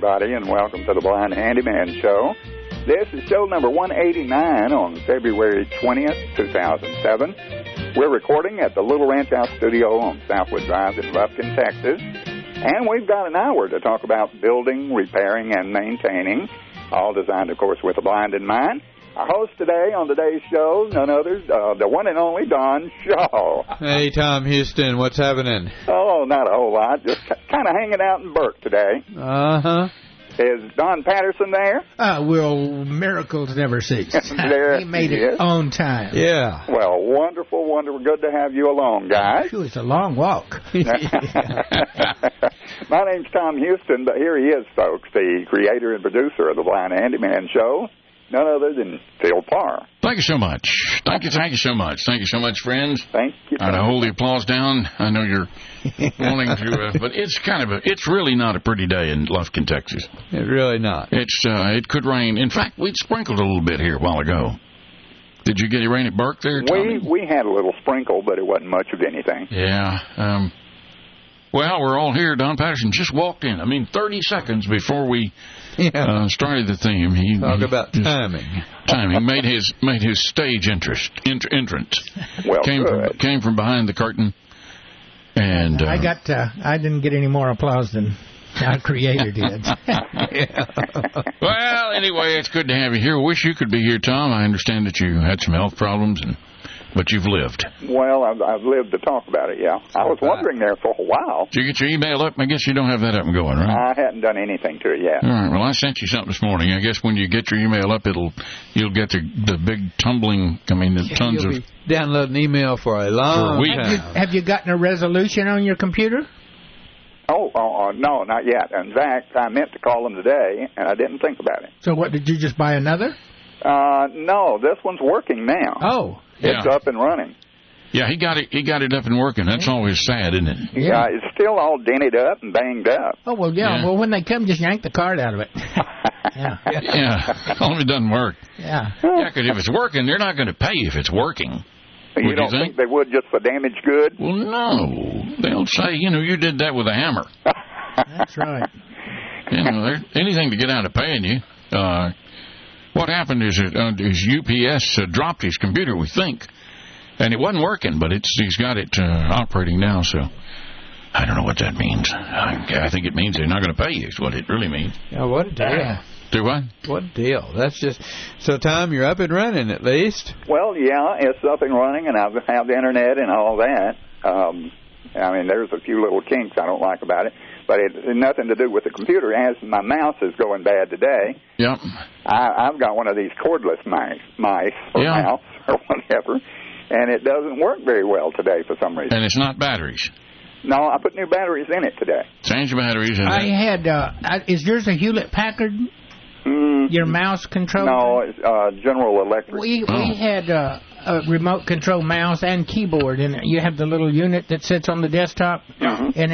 everybody, and welcome to the Blind Handyman Show. This is show number 189 on February 20th, 2007. We're recording at the Little Ranch House Studio on Southwood Drive in Lufkin, Texas. And we've got an hour to talk about building, repairing, and maintaining, all designed, of course, with the blind in mind. Our host today on today's show, none other, the one and only Don Shaw. Hey, Tom Houston, what's happening? Oh, not a whole lot. Just kind of hanging out in Burke today. Uh-huh. Is Don Patterson there? Well, miracles never cease. He made it on time. Yeah. Well, wonderful. Good to have you along, guys. Sure, it's a long walk. My name's Tom Houston, but here he is, folks, the creator and producer of the Blind Handyman Show. None other than Phil Parr. Thank you so much. Thank you so much. Thank you so much, friends. Thank you. I'd hold the applause down. I know you're wanting to, but it's really not a pretty day in Lufkin, Texas. It's really not. It could rain. In fact, we'd sprinkled a little bit here a while ago. Did you get any rain at Burke there, Tommy? We had a little sprinkle, but it wasn't much of anything. Yeah. Well, we're all here. Don Patterson just walked in. 30 seconds before we started the theme. Talk about timing. Timing made his stage entrance. Well, came from behind the curtain, and I didn't get any more applause than our creator did. Well, anyway, it's good to have you here. Wish you could be here, Tom. I understand that you had some health problems, but you've lived. Well, I've lived to talk about it, yeah. I was wondering there for a while. Did you get your email up? I guess you don't have that up and going, right? I hadn't done anything to it yet. All right, well, I sent you something this morning. I guess when you get your email up, you'll get the big tumbling, tons of... Download an email for a long time. Have you gotten a resolution on your computer? Oh, no, not yet. In fact, I meant to call them today, and I didn't think about it. So what, did you just buy another? No, this one's working now. Oh. It's up and running. Yeah, he got it up and working. That's always sad, isn't it? Yeah, it's still all dented up and banged up. Oh, well, yeah. Well, when they come, just yank the card out of it. Yeah. Only doesn't work. Yeah. Yeah, because if it's working, they're not going to pay if it's working. You don't think they would just for damaged goods? Well, no. They'll say, you did that with a hammer. That's right. Anything to get out of paying you. What happened is UPS dropped his computer, we think, and it wasn't working, but he's got it operating now, so I don't know what that means. I think it means they're not going to pay you is what it really means. Yeah, what a deal. Do what? What a deal. That's just... So, Tom, you're up and running at least? Well, yeah, it's up and running, and I have the Internet and all that. There's a few little kinks I don't like about it. But it had nothing to do with the computer. As my mouse is going bad today, yep. I've got one of these cordless mice or mouse or whatever, and it doesn't work very well today for some reason. And it's not batteries? No, I put new batteries in it today. Change batteries in it. Is yours a Hewlett-Packard? Your mouse control? No, it's General Electric. We had a remote control mouse and keyboard, and you have the little unit that sits on the desktop. Mm-hmm. And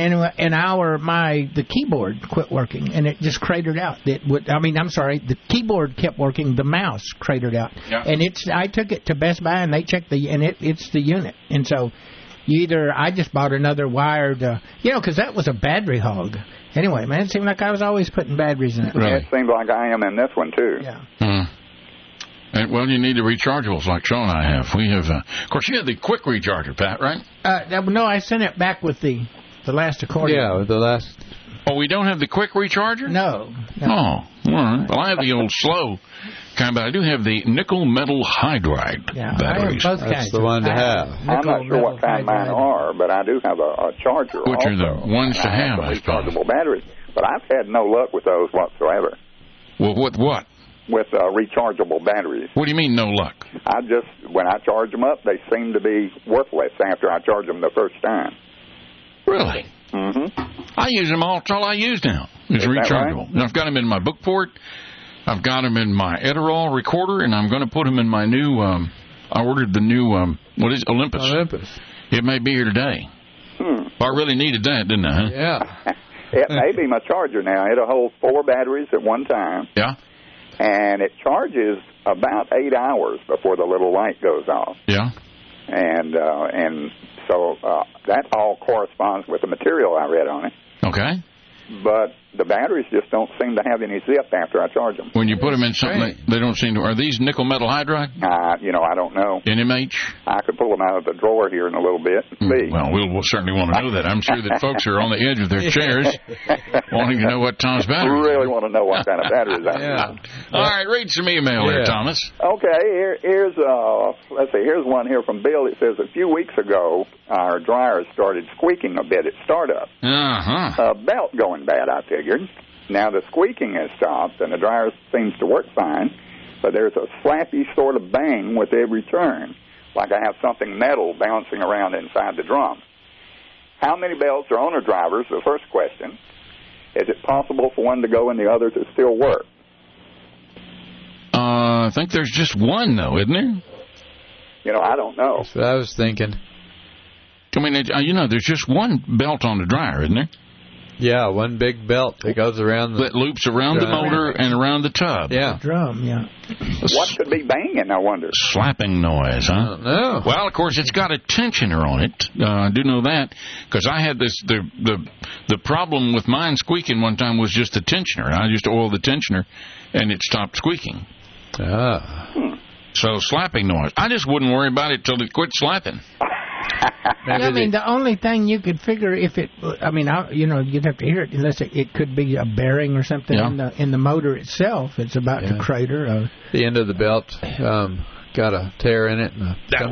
the keyboard quit working, and it just cratered out. The keyboard kept working, the mouse cratered out. Yeah. And I took it to Best Buy, and they checked it's the unit. And so I just bought another wired, because that was a battery hog. Anyway, man, it seemed like I was always putting batteries in it. Really? It seems like I am in this one, too. Yeah. Well, you need the rechargeables like Sean and I have. We have, of course, you have the quick recharger, Pat, right? No, I sent it back with the last accordion. Yeah, with the last... Oh, we don't have the quick recharger? No. Oh, all right. Well, I have the old slow kind, but I do have the nickel metal hydride batteries. I have both That's kinds. the one to have. I'm not sure what kind mine are, but I do have a charger. Which are the ones to have, I suppose. Rechargeable batteries, but I've had no luck with those whatsoever. Well, what? With rechargeable batteries. What do you mean, no luck? When I charge them up, they seem to be worthless after I charge them the first time. Really? Mm-hmm. I use them all. That's all I use now is rechargeable. Right? And I've got them in my Bookport. I've got them in my Edirol recorder, and I'm going to put them in my new, I ordered the new, Olympus. It may be here today. I really needed that, didn't I? Huh? Yeah. It may be my charger now. It'll hold 4 batteries at one time. Yeah. And it charges about 8 hours before the little light goes off. Yeah. And so that all corresponds with the material I read on it. Okay. But the batteries just don't seem to have any zip after I charge them. When you put them in something, they don't seem to. Are these nickel metal hydride? I don't know. NMH? I could pull them out of the drawer here in a little bit and see. Well, we'll certainly want to know that. I'm sure that folks are on the edge of their chairs wanting to know what Tom's battery is. Really want to know what kind of batteries I have. All right, read some email there, Thomas. Okay, here's one here from Bill. It says, a few weeks ago, our dryer started squeaking a bit at startup. Uh-huh. A belt going bad, I figured. Now the squeaking has stopped, and the dryer seems to work fine, but there's a slappy sort of bang with every turn, like I have something metal bouncing around inside the drum. How many belts are on a driver is the first question. Is it possible for one to go and the other to still work? I think there's just one, though, isn't there? I don't know. That's what I was thinking. I mean, there's just one belt on the dryer, isn't there? Yeah, one big belt that goes around that loops around the motor and around the tub. Yeah. Drum, yeah. What could be banging, I wonder? Slapping noise, huh? I don't know. Well, of course, it's got a tensioner on it. I do know that because I had the problem with mine squeaking one time was just the tensioner. I just oiled the tensioner, and it stopped squeaking. So slapping noise. I just wouldn't worry about it till it quit slapping. The only thing you could figure you'd have to hear it unless it could be a bearing or something in the motor itself. It's about to crater. The end of the belt got a tear in it.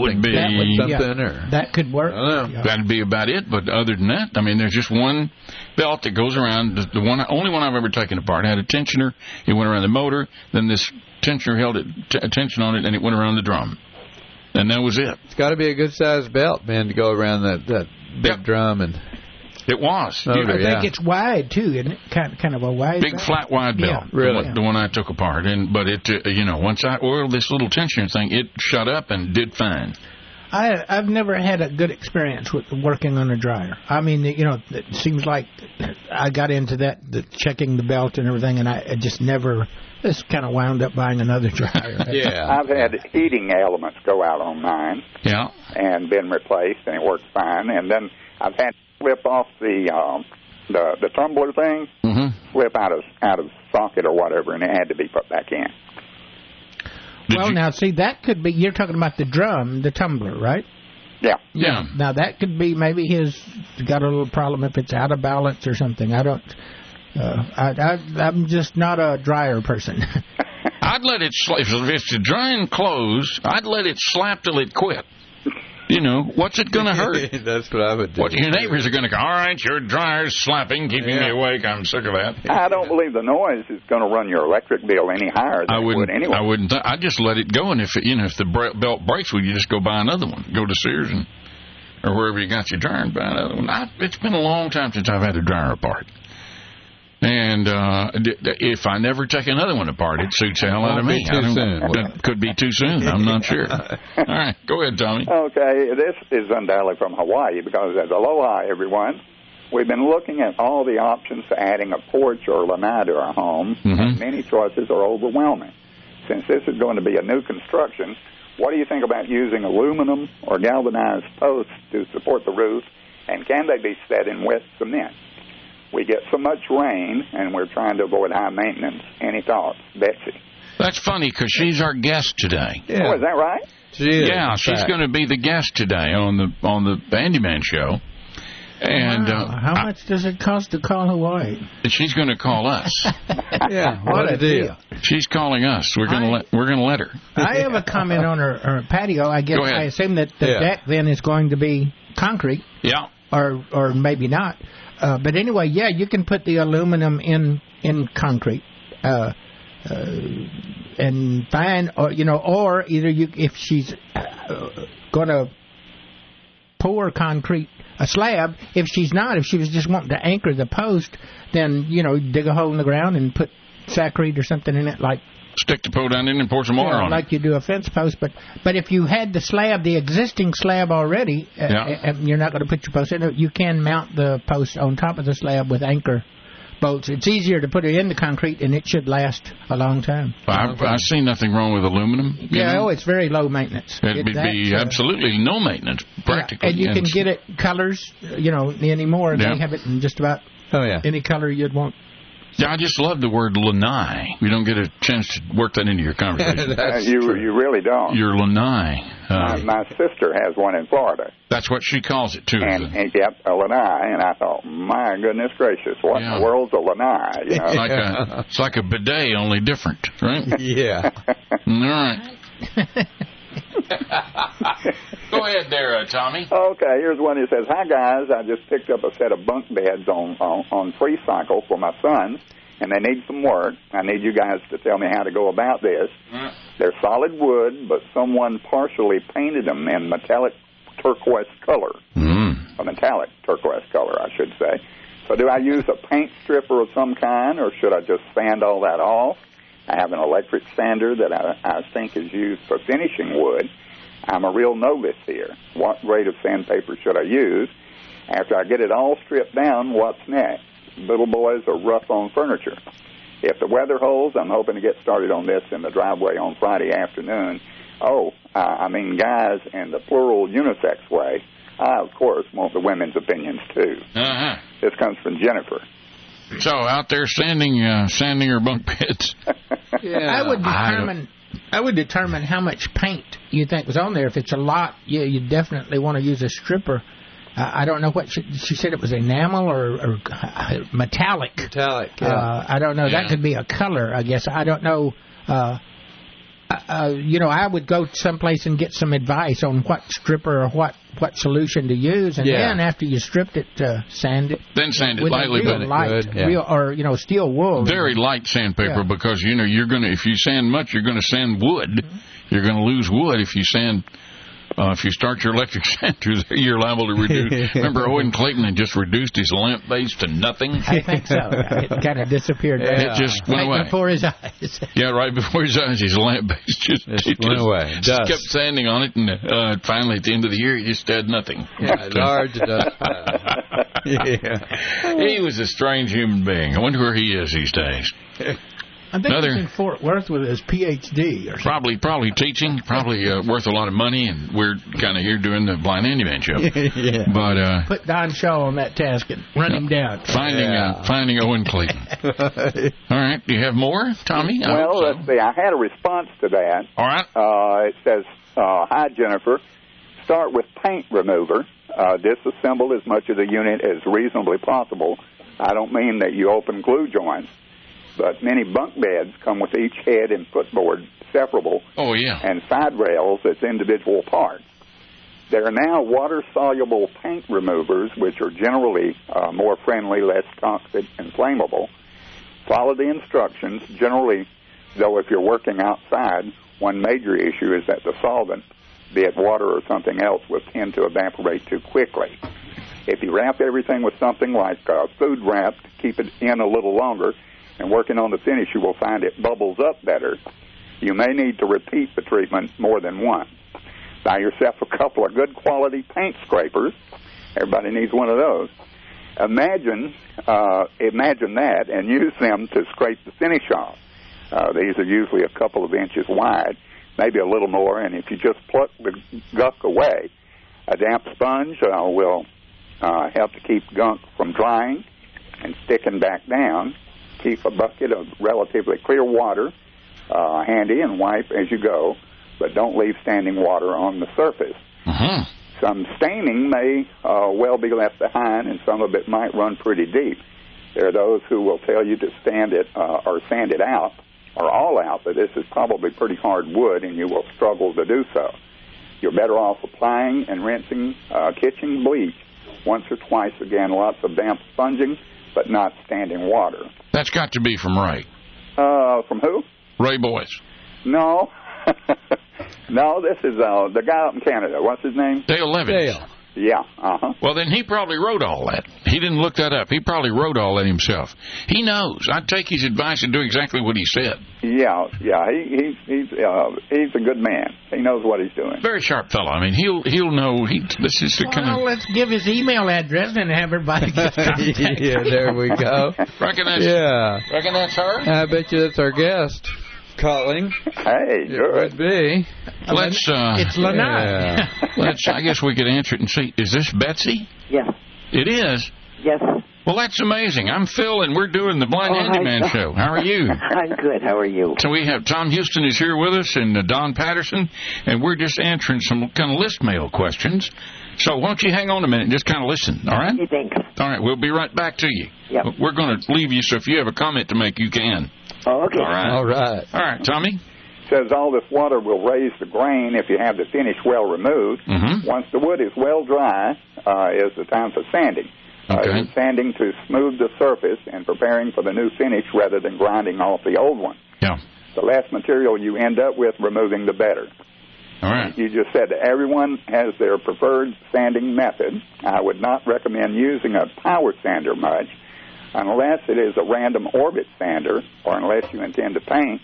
That could work. I don't know. That'd be about it. But other than that, there's just one belt that goes around. The only one I've ever taken apart had a tensioner. It went around the motor. Then this tensioner held tension on it, and it went around the drum. And that was it. It's got to be a good-sized belt, man, to go around that big drum. And it was. I think it's wide, too, isn't it? Kind of a wide big, flat, wide belt. Yeah, really. The one I took apart. But it, once I oiled this little tensioner thing, it shut up and did fine. I've never had a good experience with working on a dryer. It seems like I got into the checking the belt and everything, and I just never... Just kind of wound up buying another dryer. I've had heating elements go out on mine. Yeah. And been replaced, and it works fine. And then I've had to flip off the tumbler thing, flip out of socket or whatever, and it had to be put back in. Now, see, that could be, you're talking about the drum, the tumbler, right? Yeah. Now, that could be maybe he's got a little problem if it's out of balance or something. I don't... I'm just not a dryer person. I'd let it slap. If it's drying clothes, I'd let it slap till it quit. What's it going to hurt? That's what I would do. Your neighbors are going to go, all right, your dryer's slapping, keeping me awake. I'm sick of that. I don't believe the noise is going to run your electric bill any higher than it would anyway. I wouldn't. I'd just let it go, and if the belt breaks, you just go buy another one. Go to Sears or wherever you got your dryer and buy another one. It's been a long time since I've had a dryer apart. And if I never take another one apart, it suits the hell out of me. That could be too soon. I'm not sure. All right. Go ahead, Tommy. Okay. This is undoubtedly from Hawaii because it says, aloha, everyone. We've been looking at all the options for adding a porch or lanai to our home, and many choices are overwhelming. Since this is going to be a new construction, what do you think about using aluminum or galvanized posts to support the roof, and can they be set in wet cement? We get so much rain, and we're trying to avoid high maintenance. Any thoughts, Betsy? That's funny, because she's our guest today. Yeah. Oh, is that right? She is. Yeah, she's going to be the guest today on the Handyman Show. And how much does it cost to call Hawaii? She's going to call us. Yeah, what a deal. She's calling us. We're going to let her. I have a comment on her patio. I guess I assume that the deck then is going to be concrete. Yeah. Or maybe not. But anyway, you can put the aluminum in concrete, and fine, or either if she's going to pour a slab. If she was just wanting to anchor the post, then dig a hole in the ground and put Saccharine or something in it, like stick the pole down in and pour some water on it, like you do a fence post. But if you had the existing slab already, and you're not going to put your post in it, you can mount the post on top of the slab with anchor bolts. It's easier to put it in the concrete, and it should last a long time. I see nothing wrong with aluminum. It's very low maintenance. It'd be absolutely no maintenance, practically. And you can get it colors, anymore. They have it in just about any color you'd want. Yeah, I just love the word lanai. We don't get a chance to work that into your conversation. You really don't. Your lanai. My sister has one in Florida. That's what she calls it, too. And yep, a lanai. And I thought, my goodness gracious, what in the world's a lanai? You know? It's like a bidet, only different, right? Yeah. All right. Go ahead there, Tommy. Okay, here's one that says, "Hi guys, I just picked up a set of bunk beds on Free Cycle for my sons, and they need some work. I need you guys to tell me how to go about this. They're solid wood, but someone partially painted them in metallic turquoise color. A metallic turquoise color, I should say. So do I use a paint stripper of some kind, or should I just sand all that off? I have an electric sander that I think is used for finishing wood. I'm a real novice here. What grade of sandpaper should I use? After I get it all stripped down, what's next? Little boys are rough on furniture. If the weather holds, I'm hoping to get started on this in the driveway on Friday afternoon. I mean guys in the plural unisex way. I, of course, want the women's opinions, too." This comes from Jennifer. So out there sanding her bunk beds. Yeah. I would determine how much paint you think was on there. If it's a lot, you definitely want to use a stripper. I don't know what she said. It was enamel or metallic. Metallic. Yeah. I don't know. That could be a color, I guess. I don't know. I would go someplace and get some advice on what stripper or what solution to use, and then after you stripped it, sand it. Then sand it with lightly, real light, steel wool. Very light sandpaper, because you're gonna, if you sand much, you're gonna sand wood. You're gonna lose wood if you sand. If you start your electric sander, you're liable to reduce. Remember, Owen Clayton had just reduced his lamp base to nothing? I think so. It kind of disappeared. It just went away. Right before his eyes. Yeah, right before his eyes, his lamp base just went away. Just kept sanding on it, and finally, at the end of the year, he just had nothing. Yeah, large dust pile. He was a strange human being. I wonder where he is these days. I think he's in Fort Worth with his Ph.D. or something. Probably teaching, probably worth a lot of money, and we're kind of here doing the Blind Handyman show. But put Don Shaw on that task and run him down. Finding Owen Clayton. All right, do you have more, Tommy? Well, let's see. I had a response to that. All right. It says, "Hi, Jennifer. Start with paint remover. Disassemble as much of the unit as reasonably possible. I don't mean that you open glue joints, but many bunk beds come with each head and footboard separable and side rails as individual parts. There are now water-soluble paint removers, which are generally more friendly, less toxic, and flammable. Follow the instructions. Generally, though, if you're working outside, one major issue is that the solvent, be it water or something else, will tend to evaporate too quickly. If you wrap everything with something like food wrap to keep it in a little longer, and working on the finish, you will find it bubbles up better. You may need to repeat the treatment more than once. Buy yourself a couple of good quality paint scrapers. Everybody needs one of those. Imagine that and use them to scrape the finish off. These are usually a couple of inches wide, maybe a little more, and if you just pluck the gunk away, a damp sponge will help to keep gunk from drying and sticking back down. Keep a bucket of relatively clear water handy and wipe as you go, but don't leave standing water on the surface. Some staining may well be left behind, and some of it might run pretty deep. There are those who will tell you to sand it or sand it out or all out, but this is probably pretty hard wood, and you will struggle to do so. You're better off applying and rinsing kitchen bleach once or twice. Again, lots of damp sponging, but not standing water. That's got to be from Ray. From who? Ray Boyce. No. No, this is the guy up in Canada. What's his name? Dale Levins. Dale. Yeah, Well, then he probably wrote all that. He didn't look that up. He probably wrote all that himself. He knows. I'd take his advice and do exactly what he said. Yeah. He's a good man. He knows what he's doing. Very sharp fellow. I mean, he'll know. This is the kind of. Let's give his email address and have everybody get contact. Yeah, there we go. Reckon that's her? I bet you that's our guest calling. Hey, It good. would be. It's Lanai. I guess we could answer it and see. Is this Betsy? Yes. It is. Yes. Well, that's amazing. I'm Phil, and we're doing the Blind Handyman Show. How are you? I'm good. How are you? So we have Tom Houston is here with us, and Don Patterson, and we're just answering some kind of list mail questions. So why don't you hang on a minute and just kind of listen, all right? Okay, thanks. All right, we'll be right back to you. Yep. We're going to leave you, so if you have a comment to make, you can. Oh, okay. All right. All right. All right, Tommy? Says all this water will raise the grain if you have the finish well removed. Mm-hmm. Once the wood is well dry, is the time for sanding. Okay. Sanding to smooth the surface and preparing for the new finish rather than grinding off the old one. Yeah. The less material you end up with removing, the better. All right. You just said everyone has their preferred sanding method. I would not recommend using a power sander much unless it is a random orbit sander or unless you intend to paint,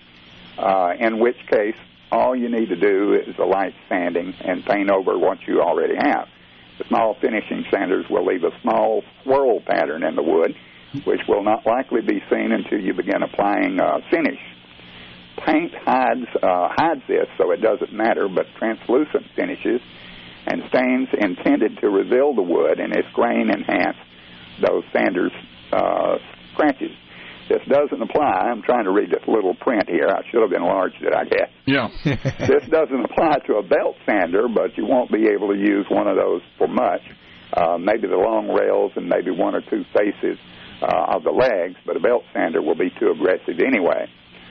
in which case all you need to do is a light sanding and paint over what you already have. The small finishing sanders will leave a small swirl pattern in the wood, which will not likely be seen until you begin applying finish. Paint hides this, so it doesn't matter, but translucent finishes and stains intended to reveal the wood and its grain enhance those sanders' scratches. This doesn't apply. I'm trying to read this little print here. I should have enlarged it, I guess. Yeah. This doesn't apply to a belt sander, but you won't be able to use one of those for much. Maybe the long rails and maybe one or two faces of the legs, but a belt sander will be too aggressive anyway.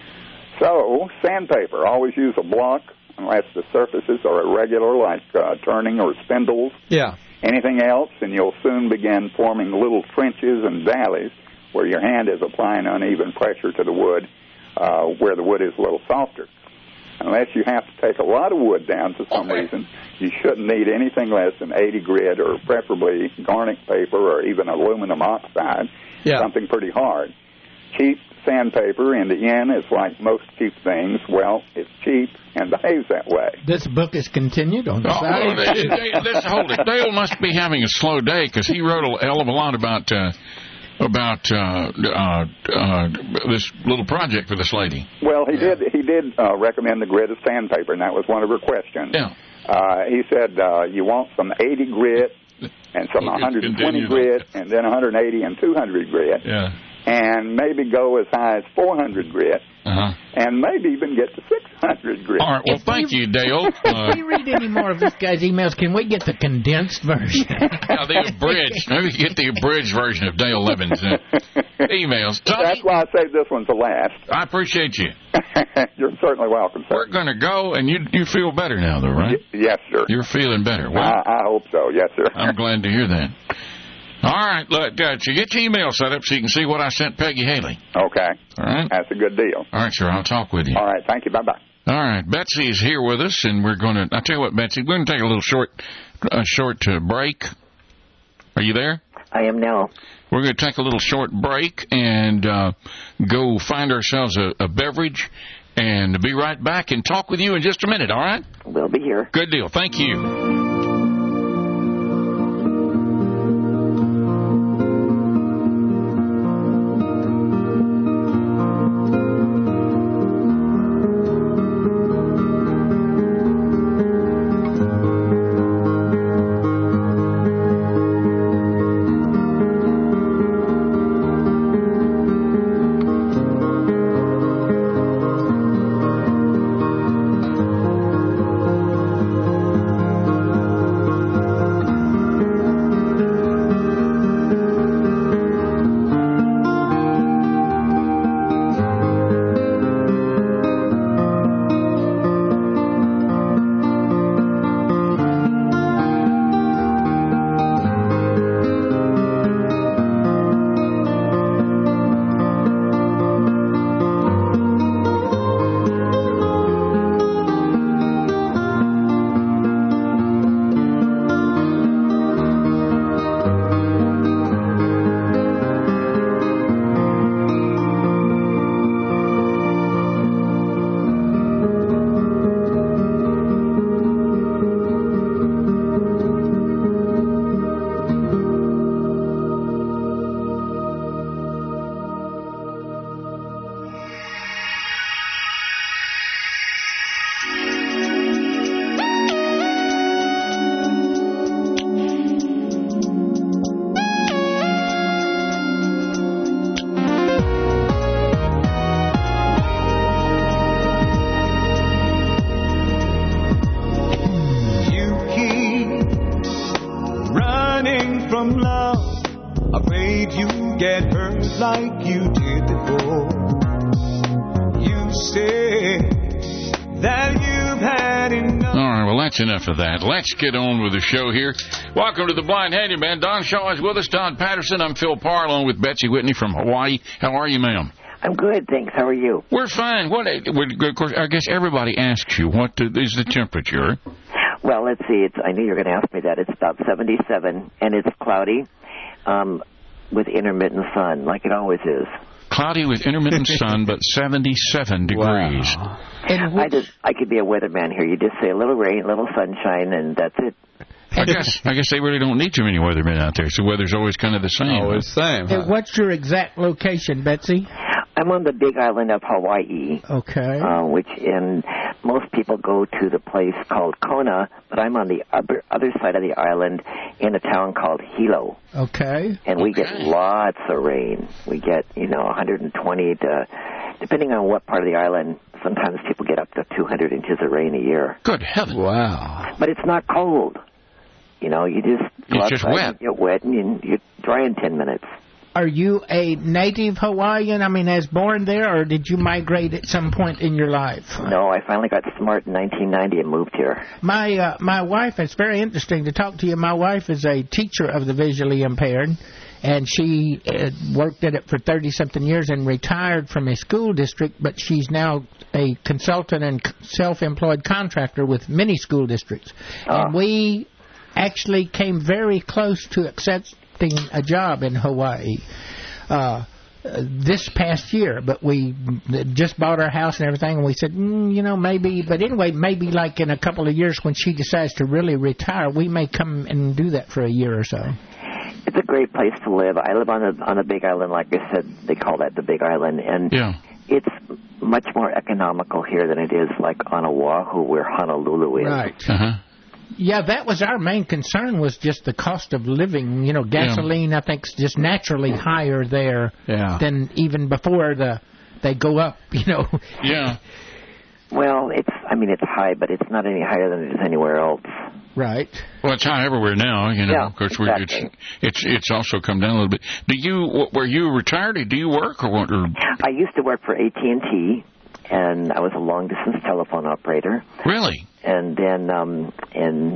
So, sandpaper. Always use a block unless the surfaces are irregular, like turning or spindles. Yeah. Anything else, and you'll soon begin forming little trenches and valleys where your hand is applying uneven pressure to the wood, where the wood is a little softer. Unless you have to take a lot of wood down for some reason, you shouldn't need anything less than 80 grit or preferably garnet paper or even aluminum oxide, something pretty hard. Cheap sandpaper in the end is like most cheap things. Well, it's cheap and behaves that way. This book is continued on the side. Let's hold it. Dale must be having a slow day because he wrote a hell of a lot about this little project for this lady. Well, he did recommend the grit of sandpaper, and that was one of her questions. Yeah. He said you want some 80 grit and some 120 grit and then 180 and 200 grit. Yeah. And maybe go as high as 400 grit, and maybe even get to 600 grit. All right, well, thank you, Dale. If we read any more of this guy's emails, can we get the condensed version? Yeah, the abridged. Maybe get the abridged version of Dale Levin's emails. Tommy, that's why I saved this one for last. I appreciate you. You're certainly welcome, sir. We're going to go, and you feel better now, though, right? Yes, sir. You're feeling better. Well, I hope so, yes, sir. I'm glad to hear that. All right, look, so get your email set up so you can see what I sent Peggy Haley. Okay. All right? That's a good deal. All right, sir, I'll talk with you. All right, thank you. Bye-bye. All right, Betsy is here with us, and we're going to, I'll tell you what, Betsy, we're going to take a little short break. Are you there? I am now. We're going to take a little short break and go find ourselves a beverage and be right back and talk with you in just a minute, all right? We'll be here. Good deal. Thank you. from love. Afraid you get hurt like you did before. You said that you've had enough. All right, well, that's enough of that. Let's get on with the show here. Welcome to the Blind Handyman. Don Shaw is with us. Don Patterson. I'm Phil Parr, along with Betsy Whitney from Hawaii. How are you, ma'am? I'm good, thanks. How are you? We're fine. Of course, I guess everybody asks you, what is the temperature? Well, let's see. I knew you were going to ask me that. It's about 77, and it's cloudy with intermittent sun, like it always is. Cloudy with intermittent sun, but 77 degrees. Wow. I could be a weatherman here. You just say a little rain, a little sunshine, and that's it. I guess they really don't need too many weathermen out there, so weather's always kind of the same. Always the same. Hey, what's your exact location, Betsy? I'm on the big island of Hawaii. Okay. Most people go to the place called Kona, but I'm on the other side of the island in a town called Hilo. Okay. And we get lots of rain. We get, 120 to, depending on what part of the island, sometimes people get up to 200 inches of rain a year. Good heavens. Wow. But it's not cold. You just go It's just outside wet. and get wet, and you dry in 10 minutes. Are you a native Hawaiian? I mean, as born there, or did you migrate at some point in your life? No, I finally got smart in 1990 and moved here. My wife, it's very interesting to talk to you. My wife is a teacher of the visually impaired, and she worked at it for 30-something years and retired from a school district, but she's now a consultant and self-employed contractor with many school districts. And we actually came very close to accepting a job in Hawaii this past year, but we just bought our house and everything, and we said, maybe. But anyway, maybe like in a couple of years when she decides to really retire, we may come and do that for a year or so. It's a great place to live. I live on a big island, like I said. They call that the Big Island, and it's much more economical here than it is like on Oahu, where Honolulu is. Right. Uh-huh. Yeah, that was our main concern, was just the cost of living. Gasoline, I think, is just naturally higher there than even before they go up, Yeah. Well, it's high, but it's not any higher than it is anywhere else. Right. Well, it's high everywhere now, Yeah, Of course, exactly. it's also come down a little bit. Were you retired? Do you work or what? I used to work for AT&T, and I was a long-distance telephone operator. Really? And then in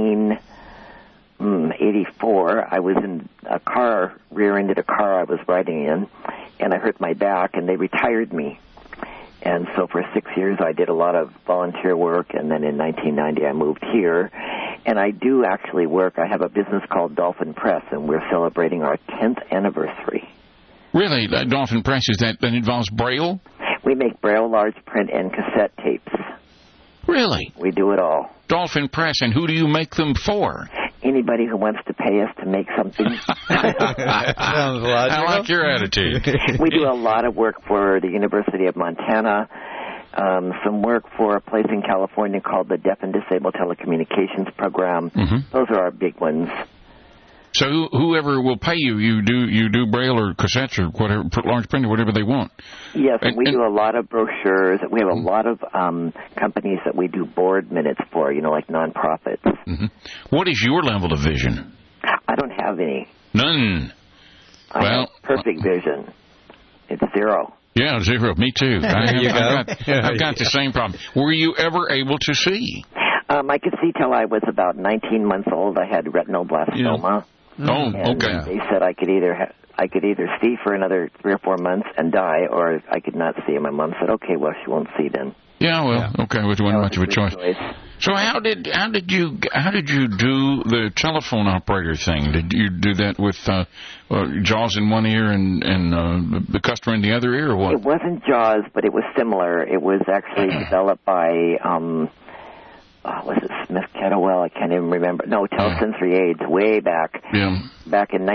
1984, I was in a car, rear-ended a car I was riding in, and I hurt my back, and they retired me. And so for 6 years, I did a lot of volunteer work, and then in 1990, I moved here. And I do actually work. I have a business called Dolphin Press, and we're celebrating our 10th anniversary. Really? Dolphin Press, that involves Braille? We make Braille, large print, and cassette tapes. Really? We do it all. Dolphin Press, and who do you make them for? Anybody who wants to pay us to make something. Sounds logical. I like your attitude. We do a lot of work for the University of Montana, some work for a place in California called the Deaf and Disabled Telecommunications Program. Mm-hmm. Those are our big ones. So whoever will pay you, you do Braille or cassettes or whatever, large print or whatever they want. Yes, and we do a lot of brochures. We have a lot of companies that we do board minutes for, like nonprofits. Mm-hmm. What is your level of vision? I don't have any. None. I have perfect vision. It's zero. Yeah, zero. Me too. I've got the Yeah. same problem. Were you ever able to see? I could see till I was about 19 months old. I had retinoblastoma. Oh, And okay. they said I could either see for another 3 or 4 months and die, or I could not see. And my mom said, "Okay, well, she won't see then." Yeah, well, okay, which wasn't much of a Good choice. So how did you do the telephone operator thing? Did you do that with JAWS in one ear and the customer in the other ear, or what? It wasn't JAWS, but it was similar. It was actually developed by was it Smith Kettlewell? I can't even remember. No, Telesensory Aids, way back. Yeah. Back in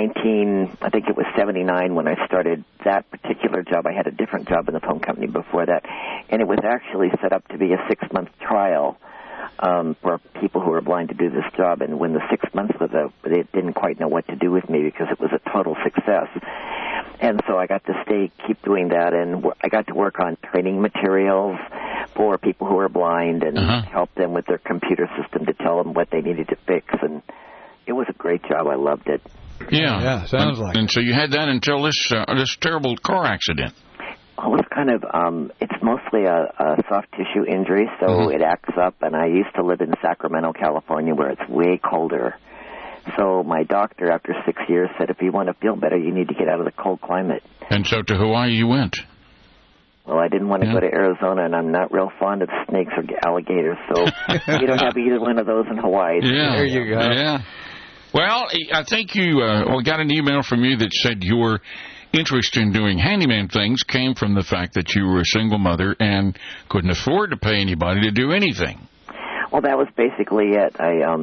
79 when I started that particular job. I had a different job in the phone company before that, and it was actually set up to be a 6-month trial for people who were blind to do this job. And when the 6 months was up, they didn't quite know what to do with me because it was a total success. And so I got to keep doing that, and I got to work on training materials for people who are blind and help them with their computer system to tell them what they needed to fix. And it was a great job. I loved it. Yeah, sounds like. And so you had that until this terrible car accident. Well, it's kind of, it's mostly a soft tissue injury, so it acts up, and I used to live in Sacramento, California, where it's way colder. So my doctor, after 6 years, said, if you want to feel better, you need to get out of the cold climate. And so to Hawaii you went. Well, I didn't want to go to Arizona, and I'm not real fond of snakes or alligators, so you don't have either one of those in Hawaii. Yeah. There you go. Yeah. Well, I think you got an email from you that said your interest in doing handyman things came from the fact that you were a single mother and couldn't afford to pay anybody to do anything. Well, that was basically it.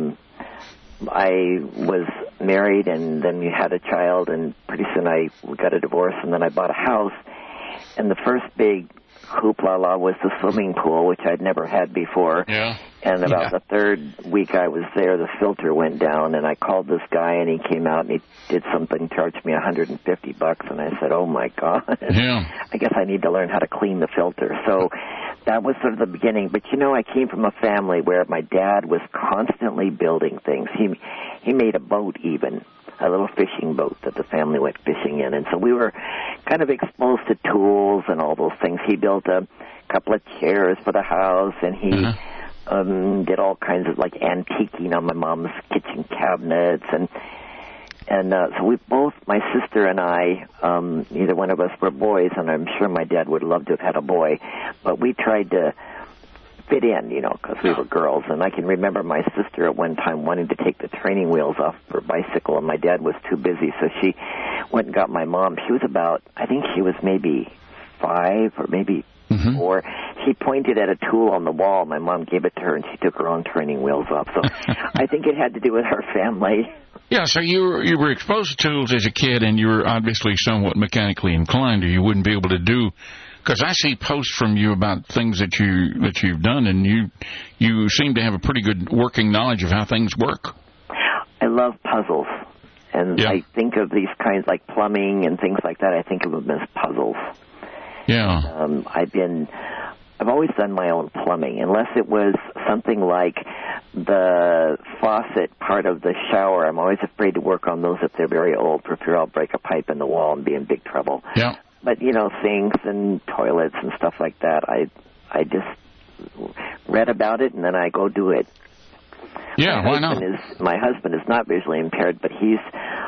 I was married, and then we had a child, and pretty soon I got a divorce, and then I bought a house. And the first big hoopla was the swimming pool, which I'd never had before. Yeah. And about the third week I was there, the filter went down, and I called this guy, and he came out, and he did something, charged me $150, and I said, oh, my God. Yeah. I guess I need to learn how to clean the filter. So that was sort of the beginning. But, you know, I came from a family where my dad was constantly building things. He made a boat even, a little fishing boat that the family went fishing in. And so we were kind of exposed to tools and all those things. He built a couple of chairs for the house, and he did all kinds of, like, antiquing on my mom's kitchen cabinets. And so we both, my sister and I, neither one of us were boys, and I'm sure my dad would love to have had a boy, but we tried to fit in, you know, because we were girls. And I can remember my sister at one time wanting to take the training wheels off her bicycle, and my dad was too busy, so she went and got my mom. She was about, I think she was maybe 5 or maybe 4. She pointed at a tool on the wall. My mom gave it to her, and she took her own training wheels off. So I think it had to do with her family. Yeah, so you were exposed to tools as a kid, and you were obviously somewhat mechanically inclined, or you wouldn't be able to do. Because I see posts from you about things that you've done, and you seem to have a pretty good working knowledge of how things work. I love puzzles, and I think of these kinds like plumbing and things like that. I think of them as puzzles. Yeah. I've always done my own plumbing, unless it was something like the faucet part of the shower. I'm always afraid to work on those if they're very old, for fear I'll break a pipe in the wall and be in big trouble. Yeah. But, you know, sinks and toilets and stuff like that, I just read about it, and then I go do it. Yeah, why not? My husband is not visually impaired, but he's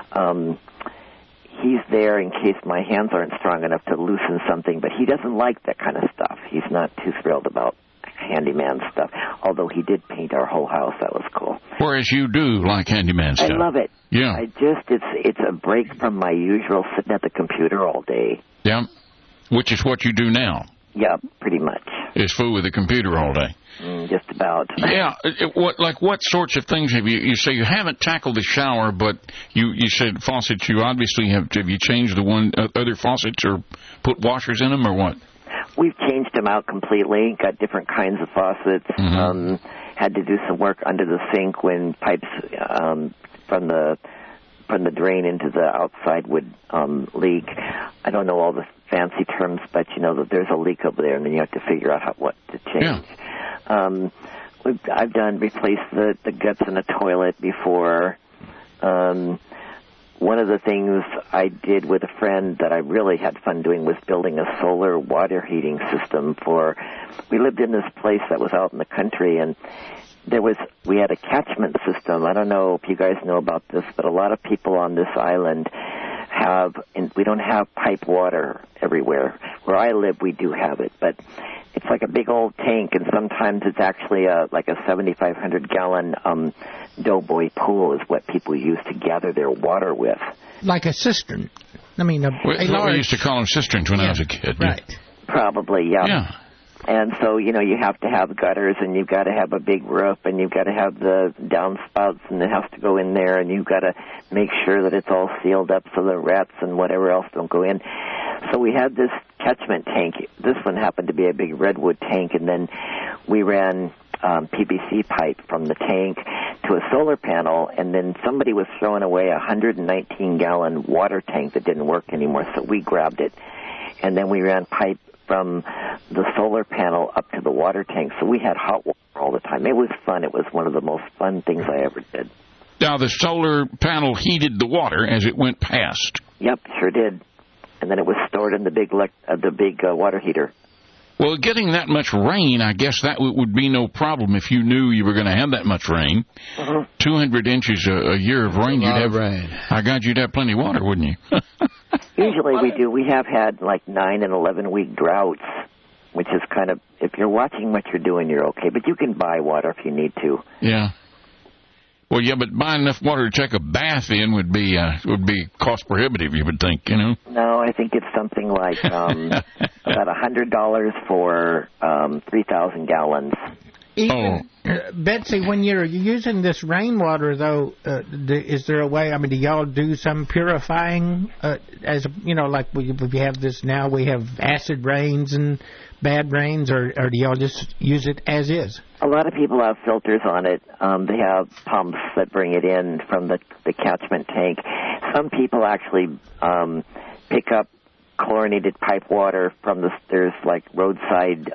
there in case my hands aren't strong enough to loosen something, but he doesn't like that kind of stuff. He's not too thrilled about handyman stuff, although he did paint our whole house. That was cool. Whereas you do like handyman stuff. I love it. Yeah. It's a break from my usual sitting at the computer all day. Yeah, which is what you do now. Yeah, pretty much. Is fool with the computer all day. Just about. Yeah. What sorts of things have you say you haven't tackled the shower, but you said faucets. You obviously have you changed the other faucets or put washers in them or what? We've changed them out completely. Got different kinds of faucets. Had to do some work under the sink when pipes from the drain into the outside would leak. I don't know all the fancy terms, but you know that there's a leak over there, and then you have to figure out what to change. Yeah. I've replaced the guts in a toilet before. One of the things I did with a friend that I really had fun doing was building a solar water heating system we lived in this place that was out in the country, and we had a catchment system. I don't know if you guys know about this, but a lot of people on this island we don't have pipe water everywhere. Where I live, we do have it, but it's like a big old tank, and sometimes it's actually like a 7,500-gallon doughboy pool is what people use to gather their water with. Like a cistern. I mean, we used to call them cisterns when I was a kid. Right. Probably, yeah. Yeah. And so, you know, you have to have gutters, and you've got to have a big roof, and you've got to have the downspouts, and it has to go in there, and you've got to make sure that it's all sealed up so the rats and whatever else don't go in. So we had this catchment tank. This one happened to be a big redwood tank, and then we ran PVC pipe from the tank to a solar panel, and then somebody was throwing away a 119-gallon water tank that didn't work anymore, so we grabbed it. And then we ran pipe from the solar panel up to the water tank, so we had hot water all the time. It was fun. It was one of the most fun things I ever did. Now, the solar panel heated the water as it went past. Yep, sure did. And then it was stored in the big water heater. Well, getting that much rain, I guess that would be no problem if you knew you were going to have that much rain. 200 inches a year of rain, you'd have rain. you'd have plenty of water, wouldn't you? Usually we do. We have had like 9 and 11-week droughts, which is kind of, if you're watching what you're doing, you're okay. But you can buy water if you need to. Yeah. Well, yeah, but buying enough water to take a bath in would be cost prohibitive, you would think, you know? No, I think it's something like about $100 for 3,000 gallons. Even, Betsy, when you're using this rainwater, though, is there a way? I mean, do y'all do some purifying? As you know, like we have this now, we have acid rains and bad rains, or do y'all just use it as is? A lot of people have filters on it. They have pumps that bring it in from the catchment tank. Some people actually pick up chlorinated pipe water from there's like roadside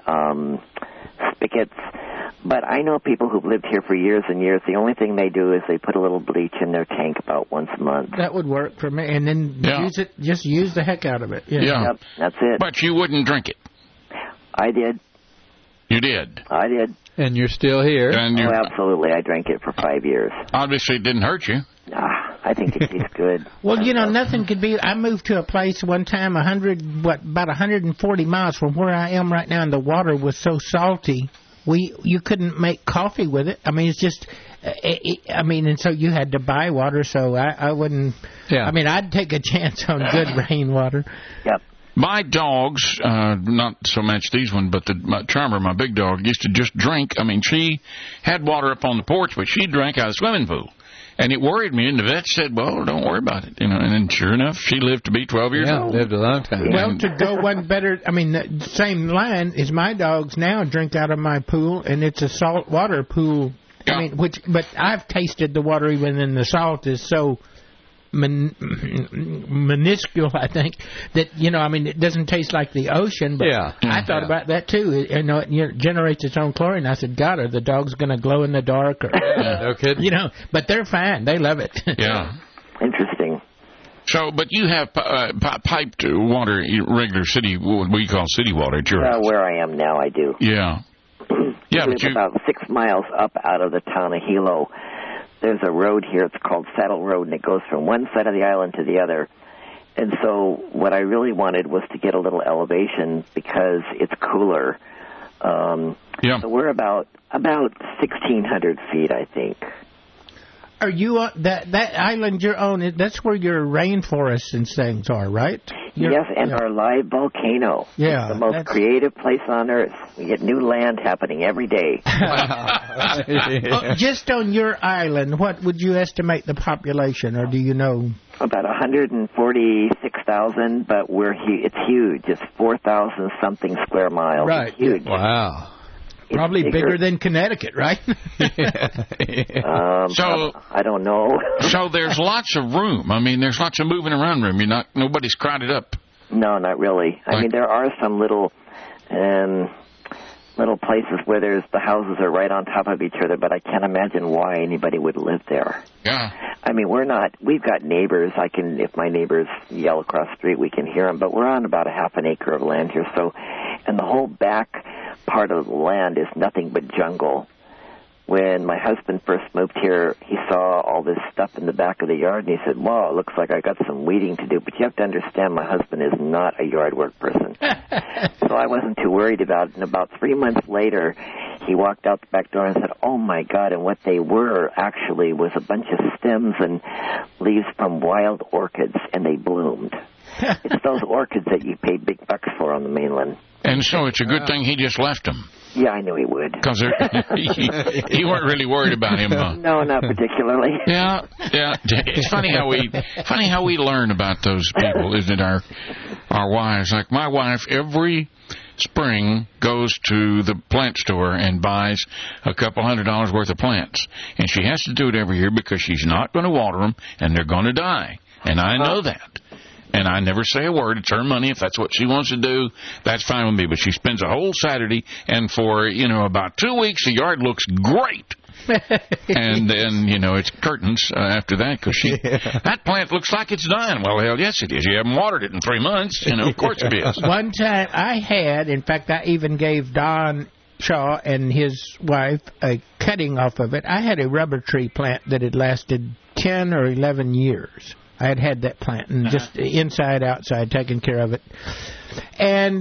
spigots. But I know people who've lived here for years and years. The only thing they do is they put a little bleach in their tank about once a month. That would work for me. And then just use the heck out of it. Yeah. Yep, that's it. But you wouldn't drink it. I did. You did? I did. And you're still here. And oh, absolutely. I drank it for 5 years. Obviously, it didn't hurt you. I think it tastes good. Well, you know, nothing could be. I moved to a place one time, about 140 miles from where I am right now, and the water was so salty. You couldn't make coffee with it. I mean, it's just, and so you had to buy water, so I wouldn't, I mean, I'd take a chance on good rainwater. Yep. My dogs, not so much these ones, but my Charmer, my big dog, used to just drink. I mean, she had water up on the porch, but she drank out of the swimming pool. And it worried me, and the vet said, well, don't worry about it. You know, and then sure enough, she lived to be 12 years old. Yeah, lived a long time. Well, to go one better, I mean, the same line is my dogs now drink out of my pool, and it's a salt water pool. Yeah. I mean, but I've tasted the water even in the salt is so minuscule, I think, that, you know, I mean, it doesn't taste like the ocean, but I thought about that too. You know, it generates its own chlorine. I said, God, are the dogs going to glow in the dark? Or, no kidding. You know, but they're fine. They love it. Yeah. Interesting. So, but you have piped water, regular city, what we call city water at your house. Where I am now, I do. Yeah. Yeah, but about 6 miles up out of the town of Hilo, there's a road here. It's called Saddle Road, and it goes from one side of the island to the other. And so what I really wanted was to get a little elevation because it's cooler. So we're about 1,600 feet, I think. Are you that island you're on? That's where your rainforests and things are, right? Yes, and our live volcano. Yeah, it's the most creative place on Earth. We get new land happening every day. Just on your island, what would you estimate the population, or do you know? About 146,000, but it's huge. It's 4,000 something square miles. Right. It's huge. Wow. It's probably bigger than Connecticut, right? So I don't know. So there's lots of room. I mean, there's lots of moving around room. Nobody's crowded up. No, not really. I mean, there are some little places where the houses are right on top of each other, but I can't imagine why anybody would live there. Yeah. I mean, we've got neighbors. If my neighbors yell across the street, we can hear them, but we're on about a half an acre of land here, and the whole back part of the land is nothing but jungle. When my husband first moved here, he saw all this stuff in the back of the yard, and he said, "Wow, it looks like I got some weeding to do." But you have to understand, my husband is not a yard work person. So I wasn't too worried about it. And about 3 months later, he walked out the back door and said, "Oh, my God," and what they were actually was a bunch of stems and leaves from wild orchids, and they bloomed. It's those orchids that you pay big bucks for on the mainland. And so it's a good thing he just left them. Yeah, I knew he would. Because you weren't really worried about him. No, not particularly. Yeah. It's funny how we learn about those people, isn't it? Our wives. Like my wife, every spring goes to the plant store and buys a couple $100 worth of plants, and she has to do it every year because she's not going to water them, and they're going to die. And I know that. And I never say a word. It's her money. If that's what she wants to do, that's fine with me. But she spends a whole Saturday, and for, about 2 weeks, the yard looks great. And then, it's curtains after that because that plant looks like it's dying. Well, hell, yes, it is. You haven't watered it in 3 months. Of course it is. One time in fact, I even gave Don Shaw and his wife a cutting off of it. I had a rubber tree plant that had lasted 10 or 11 years. I had that plant and just inside, outside, taking care of it. And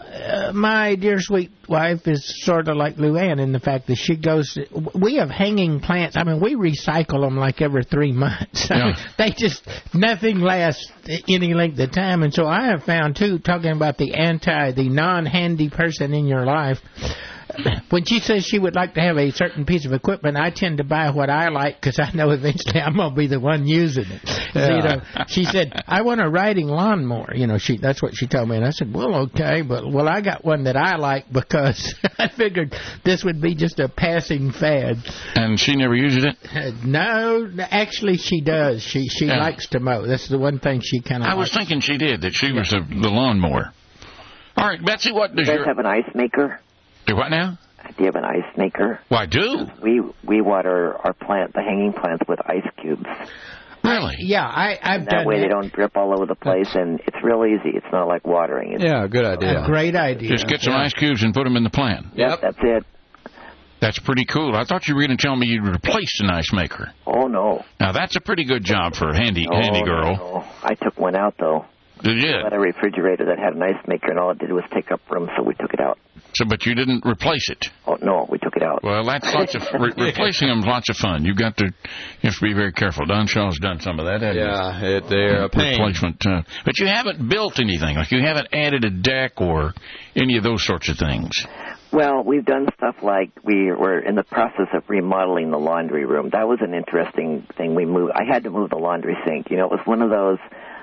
my dear sweet wife is sort of like Luann in the fact that she goes, we have hanging plants. I mean, we recycle them like every 3 months. I mean, nothing lasts any length of time. And so I have found, too, talking about the non-handy person in your life, when she says she would like to have a certain piece of equipment, I tend to buy what I like because I know eventually I'm going to be the one using it. Yeah. So, she said, I want a riding lawnmower. That's what she told me. And I said, well, okay, but I got one that I like because I figured this would be just a passing fad. And she never uses it? No, actually she does. She likes to mow. That's the one thing she kind of I was thinking she did, that she was the lawnmower. All right, Betsy, what does you guys have an ice maker? Do what now? Do you have an ice maker? Well, I do. We water our the hanging plants with ice cubes. Really? Yeah, I've done that way they don't drip all over the place, and it's real easy. It's not like watering. Good idea. Great idea. Just get some ice cubes and put them in the plant. Yep, that's it. That's pretty cool. I thought you were going to tell me you'd replaced an ice maker. Oh, no. Now, that's a pretty good job for a handy girl. No. I took one out, though. Did you? We had a refrigerator that had an ice maker, and all it did was take up room, so we took it out. So, but you didn't replace it? Oh, no, we took it out. Well, that's lots of replacing them is lots of fun. You have to be very careful. Don Shaw's done some of that, hasn't he? They're a pain. Replacement. But you haven't built anything. Like you haven't added a deck or any of those sorts of things. Well, we've done stuff like we were in the process of remodeling the laundry room. That was an interesting thing. I had to move the laundry sink. It was one of those...